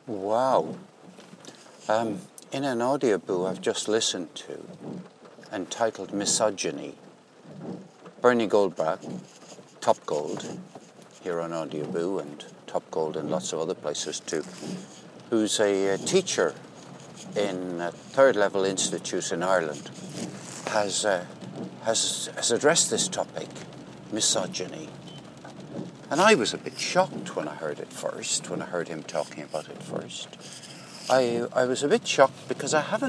Wow. In an audiobook I've just listened to, entitled Misogyny, Bernie Goldbach, Top Gold, here on Audioboo and Top Gold and lots of other places too, who's a teacher in a third level institute in Ireland, has addressed this topic, misogyny. And I was a bit shocked when I heard him talking about it first. I was a bit shocked because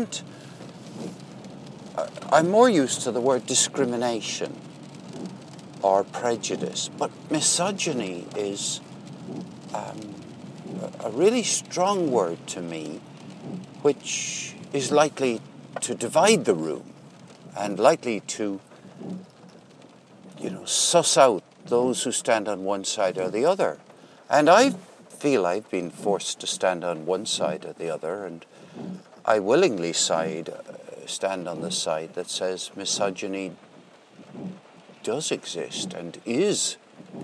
I'm more used to the word discrimination or prejudice, but misogyny is a really strong word to me, which is likely to divide the room and likely to, suss out those who stand on one side or the other. And I feel I've been forced to stand on one side or the other, and I willingly stand on the side that says misogyny does exist and is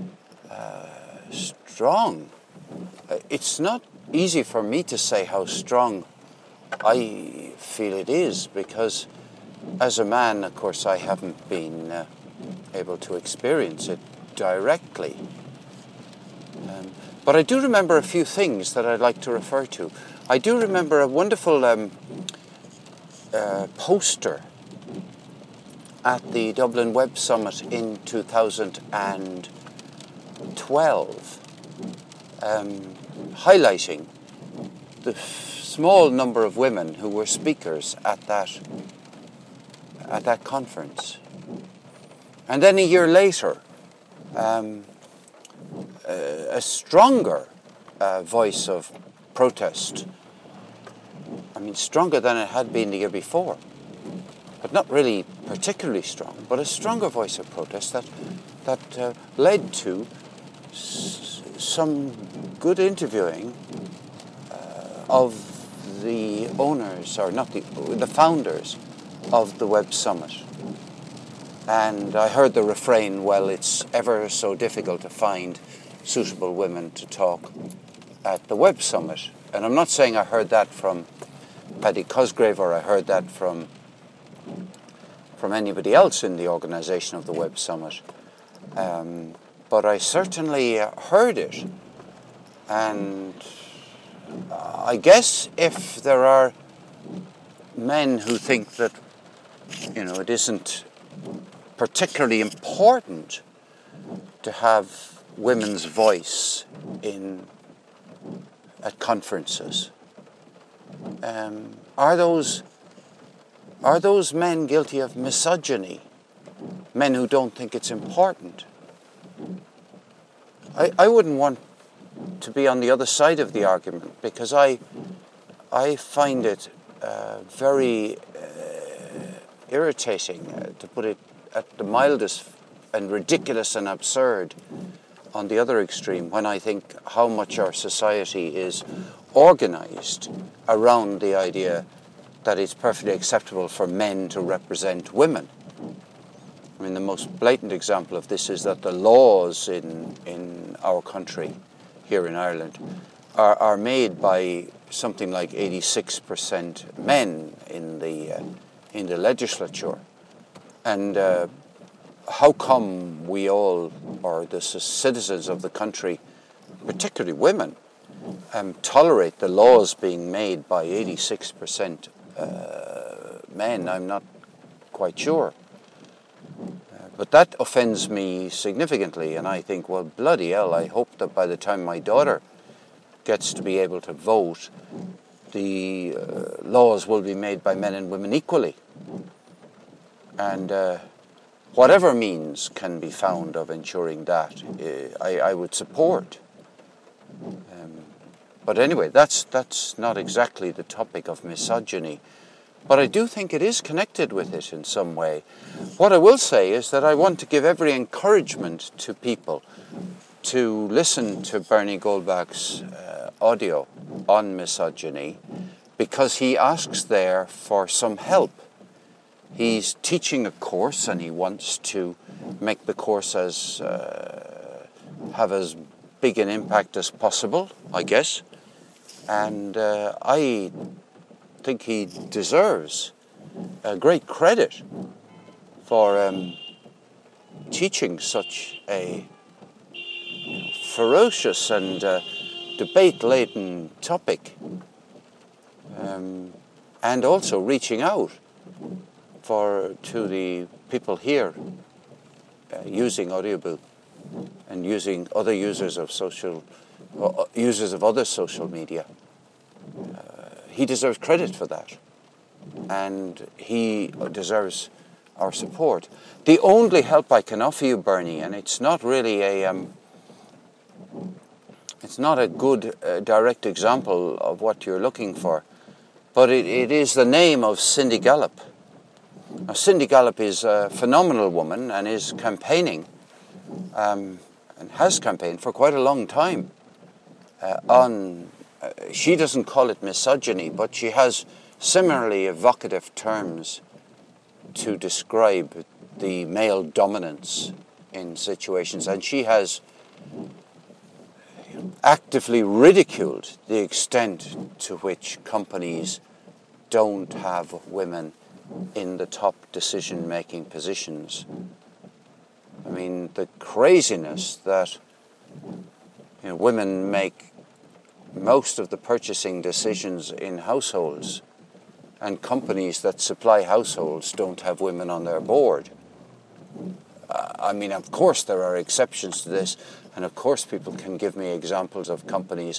strong. It's not easy for me to say how strong I feel it is, because as a man, of course, I haven't been able to experience it directly. But I do remember a few things that I'd like to refer to. I do remember a wonderful poster at the Dublin Web Summit in 2012, highlighting the small number of women who were speakers at that conference. And then a year later, a stronger voice of protest. I mean, stronger than it had been the year before, but not really particularly strong, but a stronger voice of protest that led to some good interviewing of the owners, or not the founders of the Web Summit. And I heard the refrain, well, it's ever so difficult to find suitable women to talk at the Web Summit. And I'm not saying I heard that from Paddy Cosgrave or I heard that from anybody else in the organisation of the Web Summit. But I certainly heard it. And I guess if there are men who think that, it isn't particularly important to have women's voice at conferences, are those men guilty of misogyny? Men who don't think it's important? I wouldn't want to be on the other side of the argument, because I find it very irritating, to put it at the mildest, and ridiculous and absurd on the other extreme, when I think how much our society is organised around the idea that it's perfectly acceptable for men to represent women. I mean, the most blatant example of this is that the laws in our country, here in Ireland, are made by something like 86% men in the legislature. And how come we all, or the citizens of the country, particularly women, tolerate the laws being made by 86% men? I'm not quite sure. But that offends me significantly, and I think, well, bloody hell, I hope that by the time my daughter gets to be able to vote, the laws will be made by men and women equally. And whatever means can be found of ensuring that, I would support. But anyway, that's not exactly the topic of misogyny. But I do think it is connected with it in some way. What I will say is that I want to give every encouragement to people to listen to Bernie Goldbach's audio on misogyny, because he asks there for some help. He's teaching a course, and he wants to make the course have as big an impact as possible, I guess. And I think he deserves great credit for teaching such a ferocious and debate-laden topic, and also reaching out to the people here using Audioboo and using other users of other social media. He deserves credit for that, and he deserves our support. The only help I can offer you, Bernie, and it's not really it's not a good direct example of what you're looking for, but it is the name of Cindy Gallop. Now, Cindy Gallop is a phenomenal woman and is campaigning, and has campaigned for quite a long time she doesn't call it misogyny, but she has similarly evocative terms to describe the male dominance in situations, and she has actively ridiculed the extent to which companies don't have women in the top decision-making positions. I mean, the craziness that women make most of the purchasing decisions in households, and companies that supply households don't have women on their board. I mean, of course there are exceptions to this, and of course people can give me examples of companies,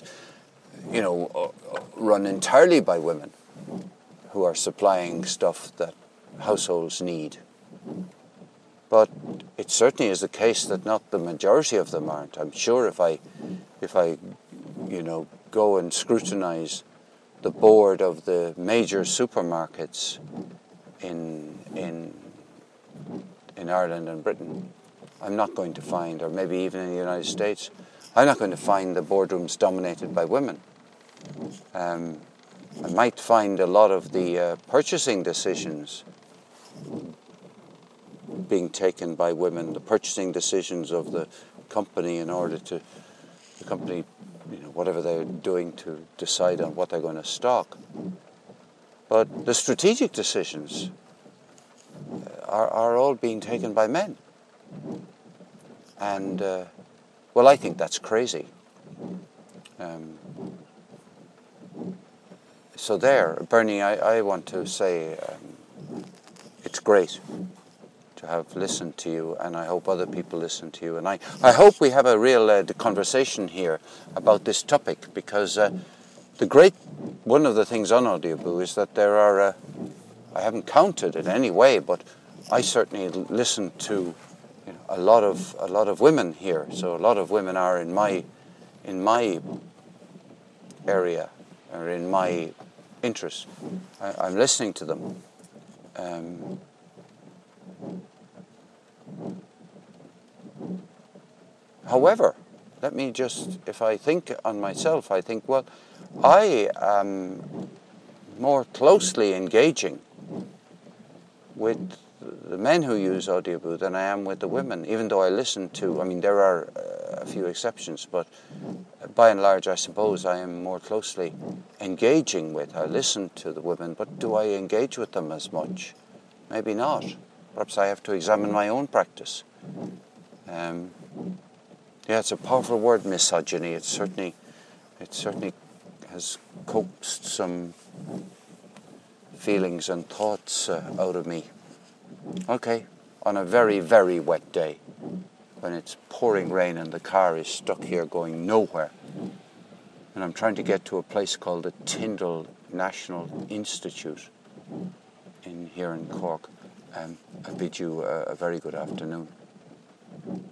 run entirely by women who are supplying stuff that households need. But it certainly is the case that not the majority of them aren't. I'm sure if I go and scrutinize the board of the major supermarkets in Ireland and Britain, I'm not going to find, or maybe even in the United States, I'm not going to find the boardrooms dominated by women. I might find a lot of the purchasing decisions being taken by women, the purchasing decisions of the company in order to, the company, whatever they're doing to decide on what they're going to stock. But the strategic decisions are all being taken by men. And, well, I think that's crazy. So there, Bernie, I want to say it's great to have listened to you, and I hope other people listen to you. And I hope we have a real conversation here about this topic, because one of the things on Audioboo is that there are, I haven't counted in any way, but I certainly listen to a lot of women here. So a lot of women are in my area, or in my interest. I'm listening to them. However, let me just, if I think on myself, I think, well, I am more closely engaging with the men who use Audioboo than I am with the women, even though I listen to, there are a few exceptions, but by and large, I suppose I am more closely engaging with. I listen to the women, but do I engage with them as much? Maybe not. Perhaps I have to examine my own practice. It's a powerful word, misogyny. It certainly has coaxed some feelings and thoughts out of me. Okay, on a very, very wet day, when it's pouring rain and the car is stuck here going nowhere, and I'm trying to get to a place called the Tyndall National Institute here in Cork, I bid you a very good afternoon.